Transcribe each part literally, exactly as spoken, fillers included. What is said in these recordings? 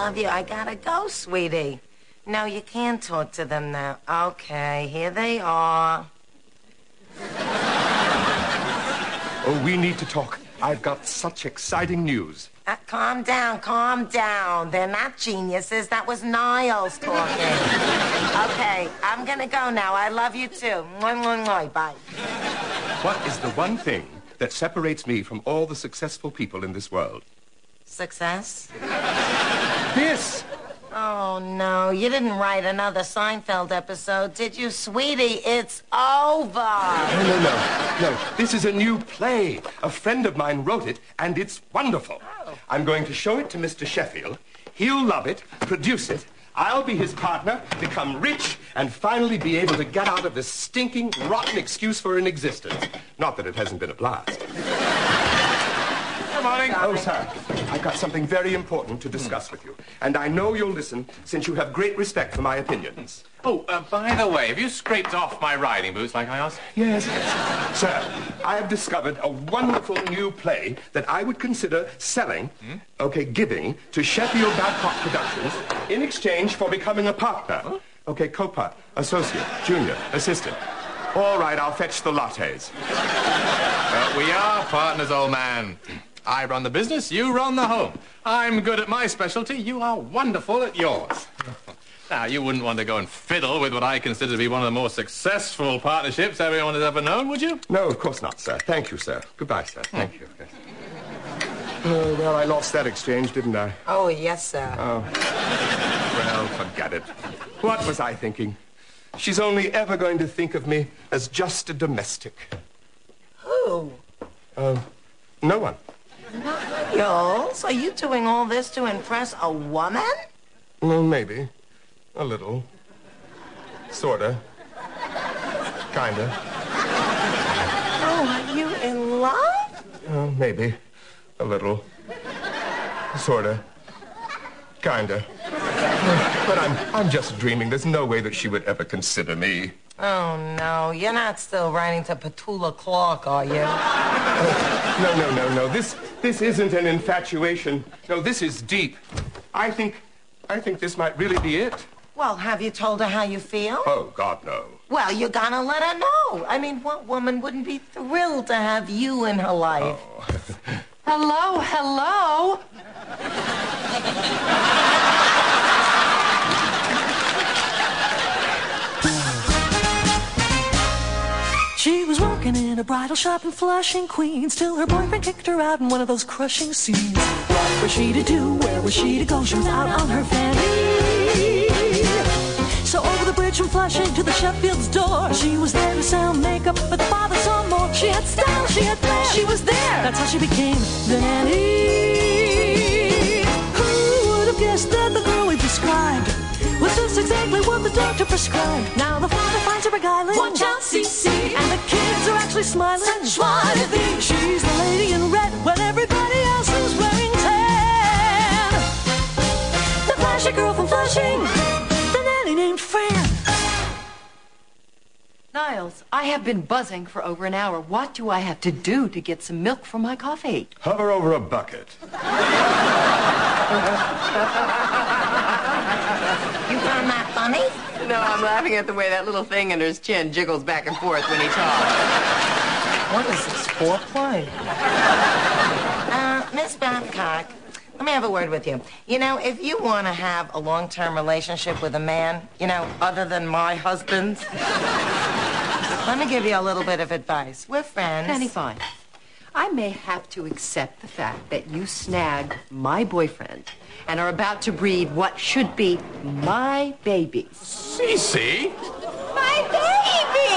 love you. I gotta go, sweetie. No, you can't talk to them now. Okay, here they are. Oh, we need to talk. I've got such exciting news. Uh, calm down, calm down. They're not geniuses. That was Niles talking. Okay, I'm gonna go now. I love you too. Mwah, mwah, mwah. Bye. What is the one thing that separates me from all the successful people in this world? Success? This! Oh, no. You didn't write another Seinfeld episode, did you, sweetie? It's over. No, no, no. No, this is a new play. A friend of mine wrote it, and it's wonderful. Oh. I'm going to show it to Mister Sheffield. He'll love it, produce it. I'll be his partner, become rich, and finally be able to get out of this stinking, rotten excuse for an existence. Not that it hasn't been a blast. Good morning. Oh, sir, I've got something very important to discuss with you. And I know you'll listen, since you have great respect for my opinions. Oh, uh, by the way, have you scraped off my riding boots like I asked? Yes, yes. Sir, I have discovered a wonderful new play that I would consider selling, hmm? okay, giving, to Sheffield Babcock Productions in exchange for becoming a partner. Huh? Okay, co-part, associate, junior, assistant. All right, I'll fetch the lattes. Well, we are partners, old man. I run the business, you run the home. I'm good at my specialty, you are wonderful at yours. Now, you wouldn't want to go and fiddle with what I consider to be one of the more successful partnerships everyone has ever known, would you? No, of course not, sir. Thank you, sir. Goodbye, sir. Thank you. Yes. Oh, well, I lost that exchange, didn't I? Oh, yes, sir. Oh. Well, forget it. What was I thinking? She's only ever going to think of me as just a domestic. Who? Uh, no one. Niles, are you doing all this to impress a woman? Well, maybe. A little. Sorta. Kinda. Oh, are you in love? Uh, maybe. A little. Sorta. Kinda. But I'm, I'm just dreaming. There's no way that she would ever consider me. Oh, no. You're not still writing to Petula Clark, are you? Uh, no, no, no, no. This, this isn't an infatuation. No, this is deep. I think, I think this might really be it. Well, have you told her how you feel? Oh, God, no. Well, you're gonna let her know. I mean, what woman wouldn't be thrilled to have you in her life? Oh. Hello, hello. She was working in a bridal shop in Flushing, Queens, till her boyfriend kicked her out in one of those crushing scenes. What was she to do? Where was she to go? She was out on her fanny. So over the bridge from Flushing to the Sheffield's door, she was there to sell makeup, but the father saw more. She had style, she had flair, she was there. That's how she became the nanny. Who would have guessed that the girl we described was just exactly what the doctor prescribed? Now the father finds her beguiling. Watch out, C C. And the kids are actually smiling. Sensuality. She's the lady in red when everybody else is wearing tan. The flashy girl from Flushing, the nanny named Fran. Niles, I have been buzzing for over an hour. What do I have to do to get some milk for my coffee? Hover over a bucket. You found that funny? No, I'm laughing at the way that little thing under his chin jiggles back and forth when he talks. What is this, foreplay? Uh, Miss Babcock, let me have a word with you. You know, if you want to have a long-term relationship with a man, you know, other than my husband, let me give you a little bit of advice. We're friends. Penny, fine. I may have to accept the fact that you snagged my boyfriend and are about to breed what should be my babies. Cece? My baby!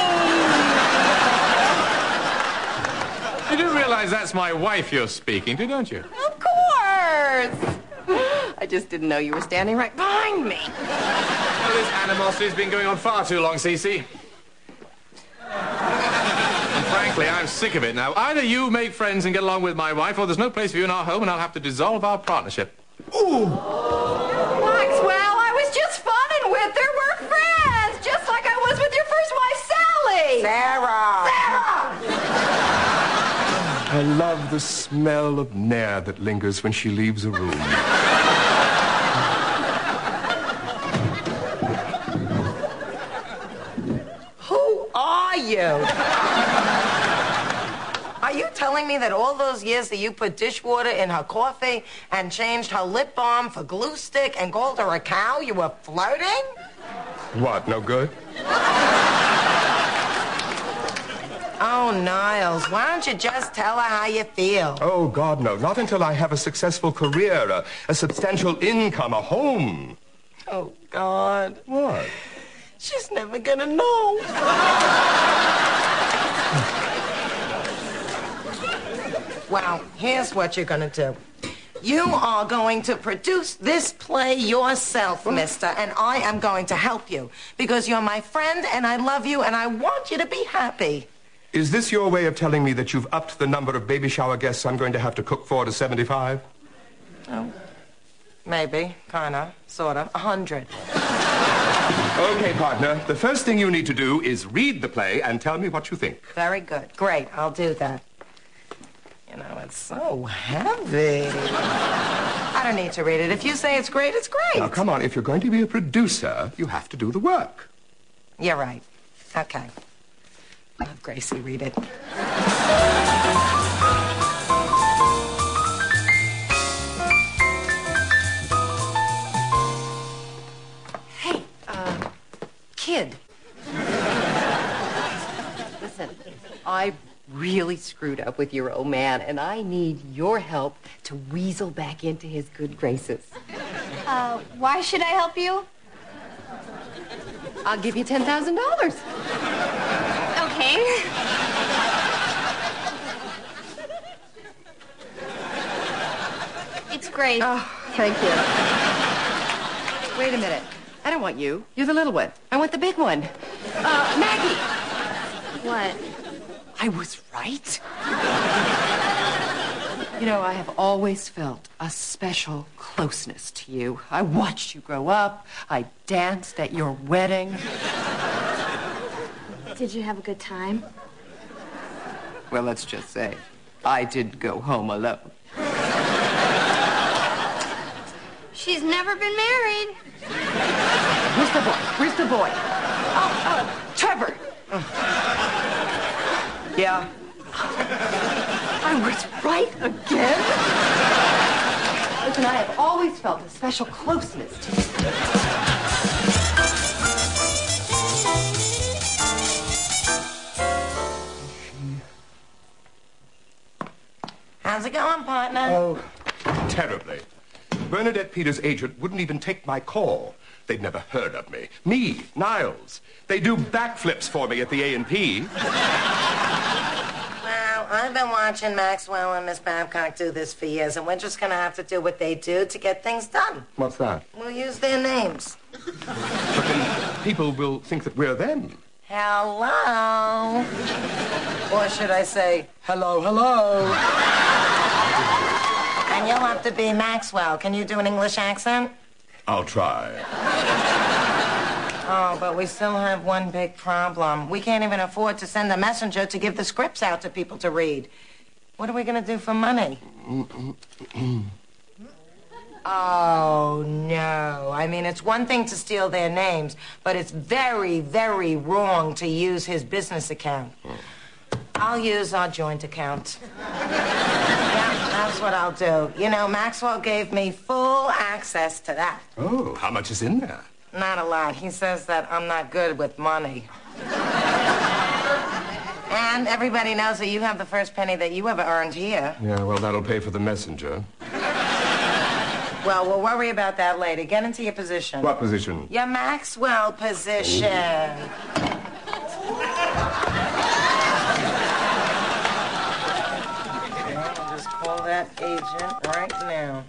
You do realize that's my wife you're speaking to, don't you? Of course! I just didn't know you were standing right behind me. Well, this animosity's been going on far too long, Cece. And frankly, I'm sick of it now. Either you make friends and get along with my wife, or there's no place for you in our home, and I'll have to dissolve our partnership. Ooh! Maxwell, I was just funning with her. We're friends, just like I was with your first wife, Sally. Sarah! Sarah! I love the smell of Nair that lingers when she leaves a room. you. Are you telling me that all those years that you put dishwater in her coffee and changed her lip balm for glue stick and called her a cow, you were flirting? What, no good? Oh, Niles, why don't you just tell her how you feel? Oh, God, no. Not until I have a successful career, a, a substantial income, a home. Oh, God. What? She's never gonna know. Well, here's what you're gonna do. You are going to produce this play yourself, mister, and I am going to help you because you're my friend and I love you and I want you to be happy. Is this your way of telling me that you've upped the number of baby shower guests I'm going to have to cook for to seventy-five? Oh, maybe, kinda, sorta, a hundred. Okay, partner, the first thing you need to do is read the play and tell me what you think. Very good. Great, I'll do that. You know, it's so heavy. I don't need to read it. If you say it's great, it's great. Now, come on, if you're going to be a producer, you have to do the work. You're right. Okay. I'll have Gracie read it. Hey, uh, kid. Listen, I really screwed up with your old man, and I need your help to weasel back into his good graces. Uh, why should I help you? I'll give you ten thousand dollars. Okay. It's great. Oh, thank you. Wait a minute. I don't want you. You're the little one. I want the big one. Uh, Maggie! What? I was right. You know, I have always felt a special closeness to you. I watched you grow up. I danced at your wedding. Did you have a good time? Well, let's just say, I did go home alone. She's never been married. Where's the boy? Where's the boy? Oh, uh, Trevor. Yeah. I was right again. Listen, I have always felt a special closeness to you. How's it going, partner? Oh, terribly. Bernadette Peters' agent wouldn't even take my call. They'd never heard of me. Me, Niles. They do backflips for me at the A and P. Well, I've been watching Maxwell and Miss Babcock do this for years, and we're just going to have to do what they do to get things done. What's that? We'll use their names. But then people will think that we're them. Hello. Or should I say, hello, hello. And you'll have to be Maxwell. Can you do an English accent? I'll try. Oh, but we still have one big problem. We can't even afford to send a messenger to give the scripts out to people to read. What are we going to do for money? Oh, no. I mean, it's one thing to steal their names, but it's very, very wrong to use his business account. I'll use our joint account. Yeah, that's what I'll do. You know, Maxwell gave me full access to that. Oh, how much is in there? Not a lot. He says that I'm not good with money. And everybody knows that you have the first penny that you ever earned here. Yeah, well, that'll pay for the messenger. Well, we'll worry about that later. Get into your position. What position? Your Maxwell position. I'll just call that agent right now.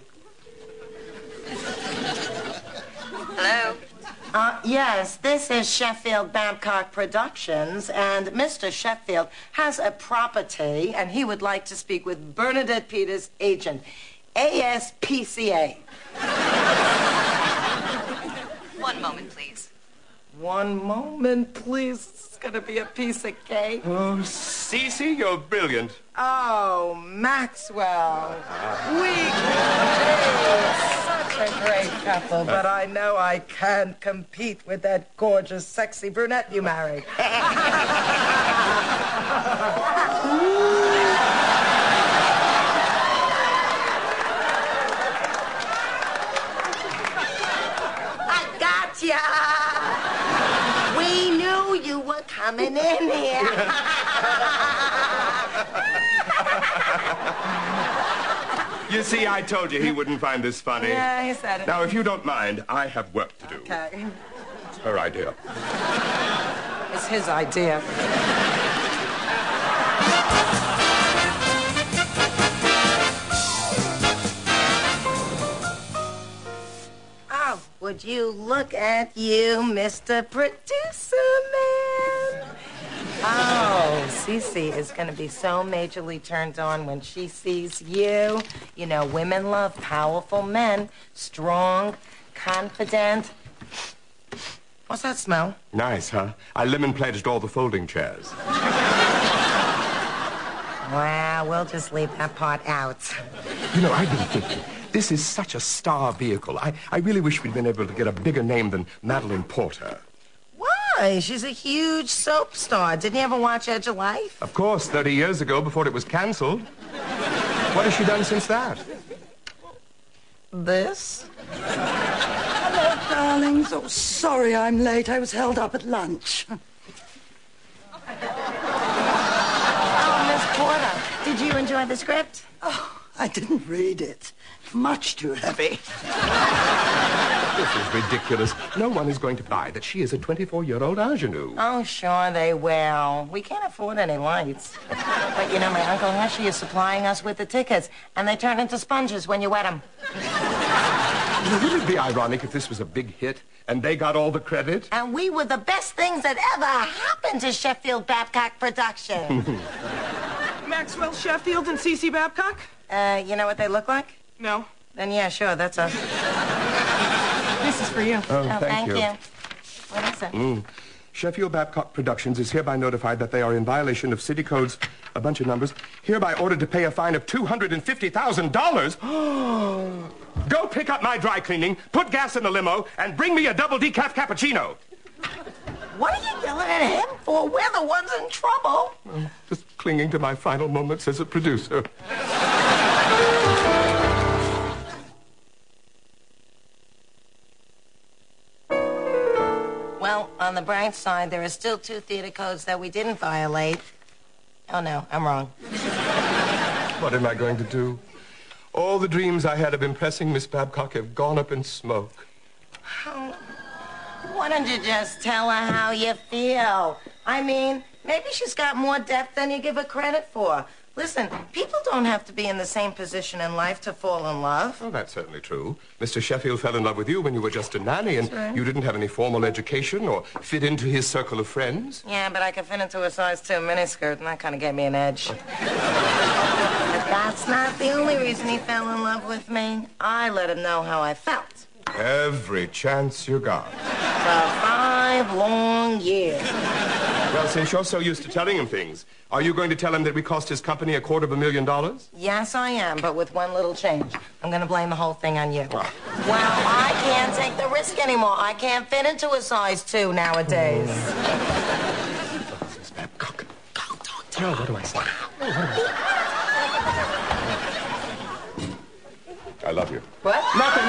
Hello? Uh, yes, this is Sheffield Babcock Productions, and Mister Sheffield has a property, and he would like to speak with Bernadette Peters' agent, A S P C A. One moment, please. one moment, please. It's gonna be a piece of cake. Oh, Cece, you're brilliant. Oh, Maxwell. We can be such a great couple, but I know I can't compete with that gorgeous, sexy brunette you married. I got ya. We knew you were coming in here. You see, I told you he wouldn't find this funny. Yeah, he said it. Now, if you don't mind, I have work to do. Okay. It's her idea. It's his idea. Oh, would you look at you, Mister Producer Man? Oh, Cece is going to be so majorly turned on when she sees you. You know, women love powerful men, strong, confident. What's that smell? Nice, huh? I lemon-pledged all the folding chairs. Well, we'll just leave that part out. You know, I've been thinking, this is such a star vehicle. I, I really wish we'd been able to get a bigger name than Madeline Porter. Why? She's a huge soap star. Didn't you ever watch Edge of Life? Of course, thirty years ago, before it was canceled. What has she done since that? This? Hello, darlings. Oh, sorry I'm late. I was held up at lunch. Oh, Miss Porter, did you enjoy the script? Oh, I didn't read it. Much too heavy. This is ridiculous. No one is going to buy that she is a twenty-four-year-old ingenue. Oh, sure they will. We can't afford any lights. But, you know, my Uncle Hershey is supplying us with the tickets, and they turn into sponges when you wet them. Would it be ironic if this was a big hit and they got all the credit? And we were the best things that ever happened to Sheffield Babcock Production. Maxwell Sheffield and Cece Babcock? Uh, you know what they look like? No. Then, yeah, sure, that's us. This is for you. Oh, Oh, thank, thank you. you. What is it? Mm. Sheffield Babcock Productions is hereby notified that they are in violation of city codes, a bunch of numbers, hereby ordered to pay a fine of two hundred fifty thousand dollars. Go pick up my dry cleaning, put gas in the limo, and bring me a double decaf cappuccino. What are you yelling at him for? We're the ones in trouble. I'm just clinging to my final moments as a producer. Well, on the bright side, there are still two theater codes that we didn't violate. Oh, no, I'm wrong. What am I going to do? All the dreams I had of impressing Miss Babcock have gone up in smoke. Oh, why don't you just tell her how you feel? I mean, maybe she's got more depth than you give her credit for. Listen, people don't have to be in the same position in life to fall in love. Oh, that's certainly true. Mister Sheffield fell in love with you when you were just a nanny, and right. you didn't have any formal education or fit into his circle of friends. Yeah, but I could fit into a size two miniskirt, and that kind of gave me an edge. But that's not the only reason he fell in love with me. I let him know how I felt. Every chance you got. For five long years. Well, since you're so used to telling him things, are you going to tell him that we cost his company a quarter of a million dollars? Yes, I am, but with one little change. I'm going to blame the whole thing on you. Well, I can't take the risk anymore. I can't fit into a size two nowadays. Miss Babcock. Go, don't tell. What do I say? I love you. What? Nothing.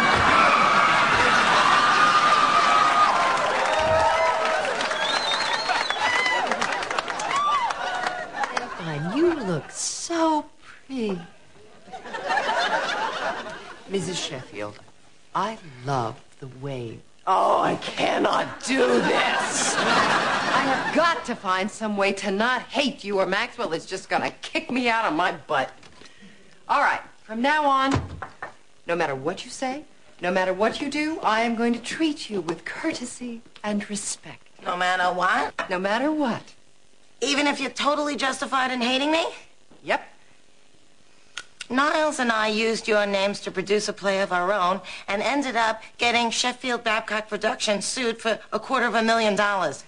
You look so pretty. Missus Sheffield, I love the way... Oh, I cannot do this. I have got to find some way to not hate you, or Maxwell is just going to kick me out of my butt. All right, from now on, no matter what you say, no matter what you do, I am going to treat you with courtesy and respect. No matter what? No matter what. Even if you're totally justified in hating me? Yep. Niles and I used your names to produce a play of our own and ended up getting Sheffield Babcock Productions sued for a quarter of a million dollars.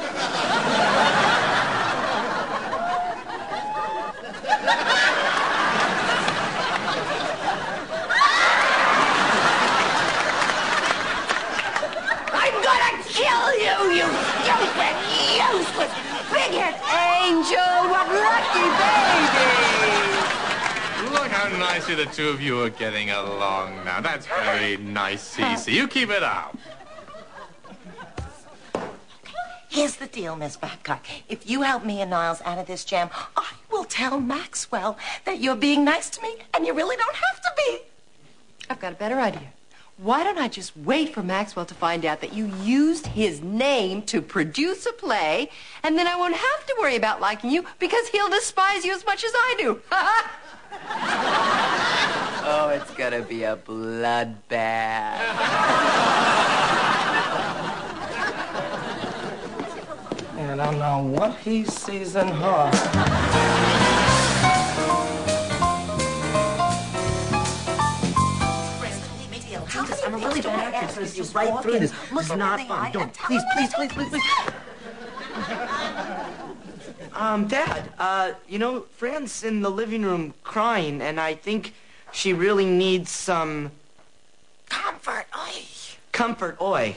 Kill you, you stupid, useless, big-head angel, what lucky babies! Look how nicely the two of you are getting along now. That's very nice, Cece. You keep it up. Here's the deal, Miss Babcock. If you help me and Niles out of this jam, I will tell Maxwell that you're being nice to me, and you really don't have to be. I've got a better idea. Why don't I just wait for Maxwell to find out that you used his name to produce a play, and then I won't have to worry about liking you because he'll despise you as much as I do. Oh, it's gonna be a bloodbath. I don't know what he sees in her. I'm a really bad actress. You right through this. This is not fun. Don't. Please, please, please, please, please. Um, Dad, uh, you know, Fran's in the living room crying, and I think she really needs some... Comfort, oi. Comfort, oi.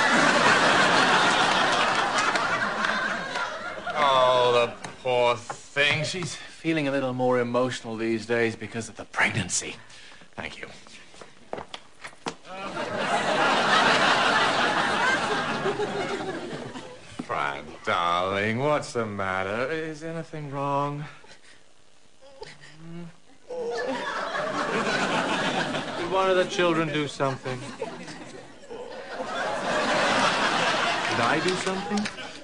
Oh, the poor thing. She's feeling a little more emotional these days because of the pregnancy. Thank you. Fran, darling, what's the matter? Is anything wrong? Did one of the children do something? Did I do something?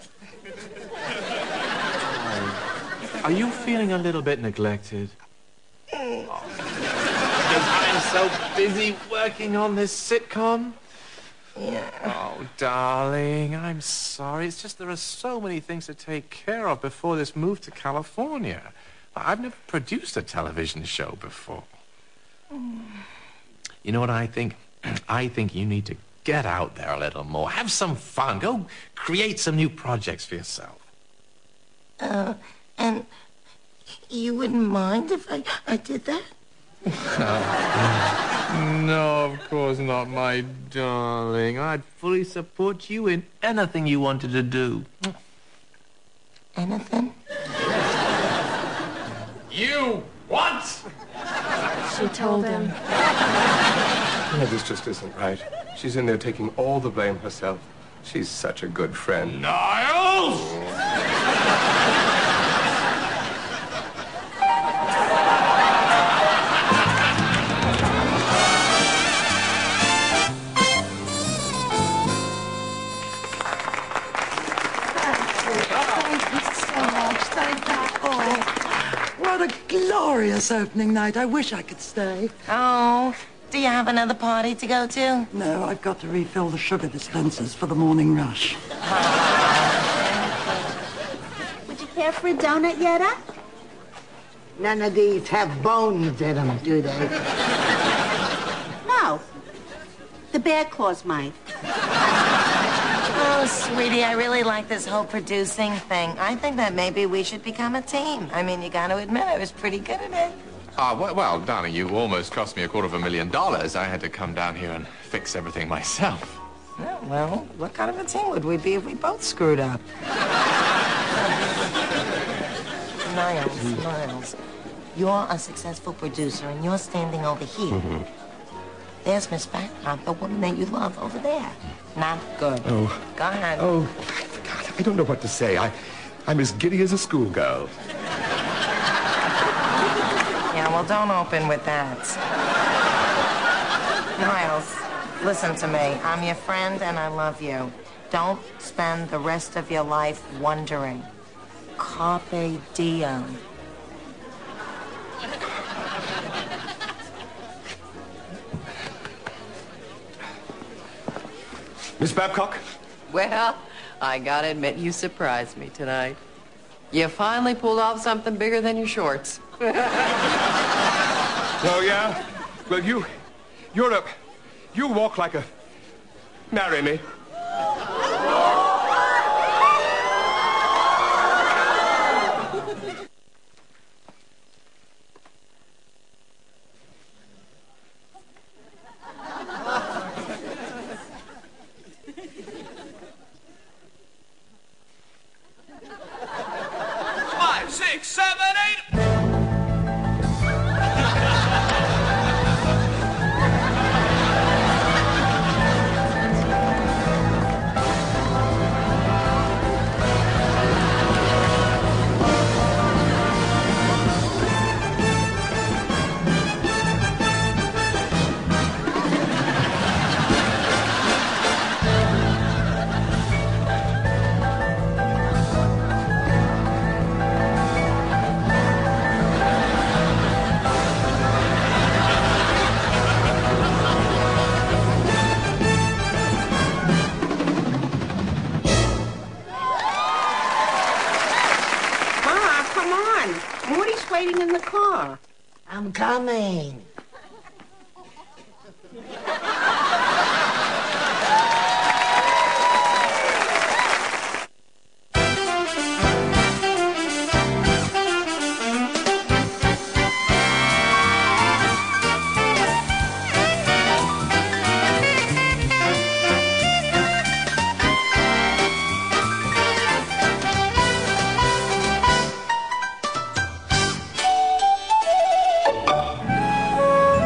Oh. Are you feeling a little bit neglected? Oh. Because I'm so busy working on this sitcom? Yeah. Oh, darling, I'm sorry. It's just there are so many things to take care of before this move to California. I've never produced a television show before. Mm. You know what I think? I think you need to get out there a little more. Have some fun. Go create some new projects for yourself. Uh, and you wouldn't mind if I, I did that? No, of course not, my darling. I'd fully support you in anything you wanted to do. Anything? You what? She told him. No, this just isn't right. She's in there taking all the blame herself. She's such a good friend. Niles! What a glorious opening night. I wish I could stay. Oh, do you have another party to go to? No, I've got to refill the sugar dispensers for the morning rush. Would you care for a donut, Yetta? None of these have bones in them, do they? No. The bear claws might. Oh, sweetie, I really like this whole producing thing. I think that maybe we should become a team. I mean, you got to admit I was pretty good at it. Ah, uh, well, well, darling, you almost cost me a quarter of a million dollars. I had to come down here and fix everything myself. Yeah, well, what kind of a team would we be if we both screwed up? Niles, Niles, you're a successful producer, and you're standing over here. Mm-hmm. There's Miss Babcock, the woman that you love, over there. Not good. Oh. Go ahead. Oh, I forgot. I don't know what to say. I, I'm as giddy as a schoolgirl. Yeah, well, don't open with that. Niles, listen to me. I'm your friend, and I love you. Don't spend the rest of your life wondering. Carpe diem. Miss Babcock? Well, I gotta admit, you surprised me tonight. You finally pulled off something bigger than your shorts. Oh, yeah? Well, you... You're a... You walk like a... Marry me. Five, six, seven, eight. Ma, come on. Morty's waiting in the car. I'm coming.